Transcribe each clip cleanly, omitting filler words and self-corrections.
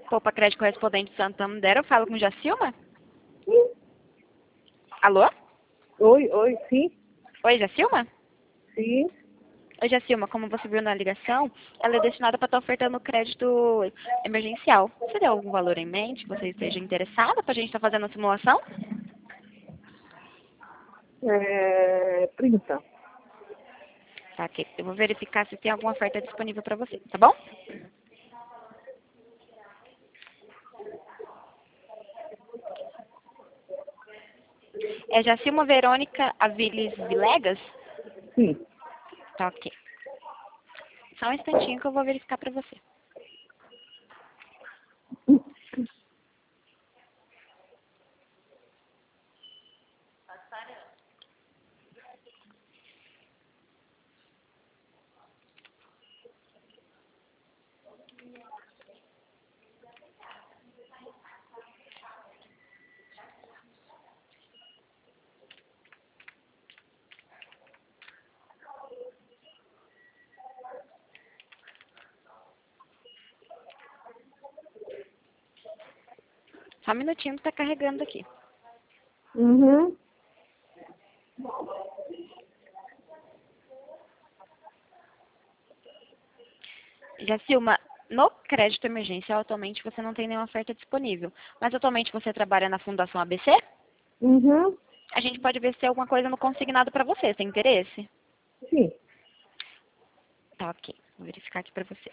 Poupa Crédito Correspondente Santander, eu falo com Jacilma? Sim. Alô? Oi, sim, Oi, Jacilma? sim. Oi, Jacilma, como você viu na ligação, ela é destinada para estar ofertando crédito emergencial. Você tem algum valor em mente? Você esteja interessada para a gente estar fazendo a simulação? 30. Tá, ok. Eu vou verificar se tem alguma oferta disponível para você, tá bom? É Jacilma Verônica Aviles Vilegas? Sim. Tá, ok. Só um instantinho que eu vou verificar para você. Só um minutinho que tá carregando aqui. Uhum. Jacilma, no crédito emergencial, atualmente você não tem nenhuma oferta disponível. Mas atualmente você trabalha na Fundação ABC? Uhum. A gente pode ver se tem alguma coisa no consignado para você. Tem interesse? Sim. Tá, ok. Vou verificar aqui para você.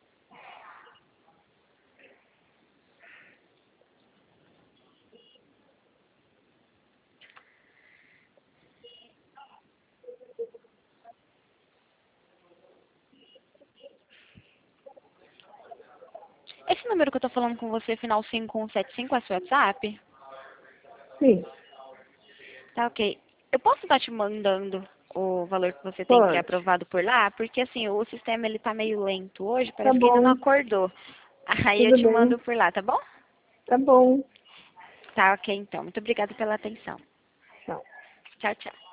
Esse número que eu tô falando com você, final 5175, é seu WhatsApp? Sim. Tá, ok. Eu posso estar te mandando o valor que você tem Pode. pré-aprovado por lá? Porque, assim, o sistema ele tá meio lento hoje, Tá parece que ainda não bom. acordou. Aí eu Tudo te bem. mando por lá, tá bom? Tá bom. Tá, ok, então. Muito obrigada pela atenção. Tchau. Tchau, tchau.